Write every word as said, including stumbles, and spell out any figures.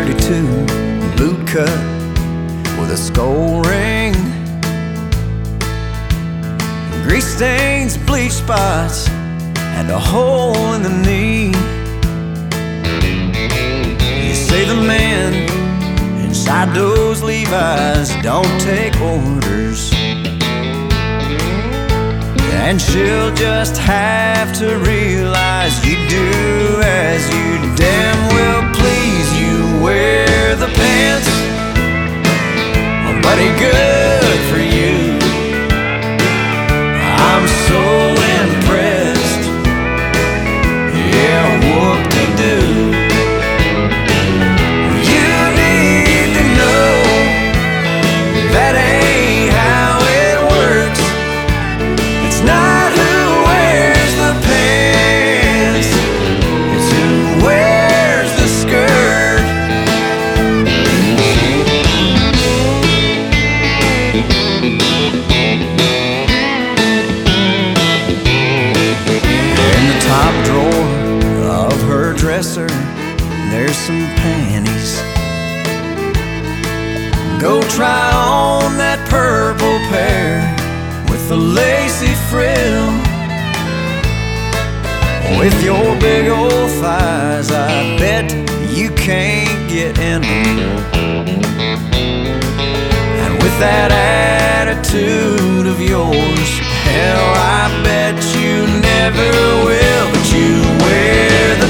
thirty-two boot cut with a skull ring, grease stains, bleach spots, and a hole in the knee. You say the man inside those Levi's don't take orders, and she'll just have to realize you do as you damn well please. You wear the pants, oh, buddy, good for you. I'm so impressed, yeah, whoop-de-doo. You need to know that ain't how it works. It's not who wears the pants, it's who wears the skirt. In the top drawer of her dresser, there's some panties. Go try on that purple pair with the lacy frill. With your big old thighs, I bet you can't get in them. And with that attitude of yours, hell, I bet you never will. But you wear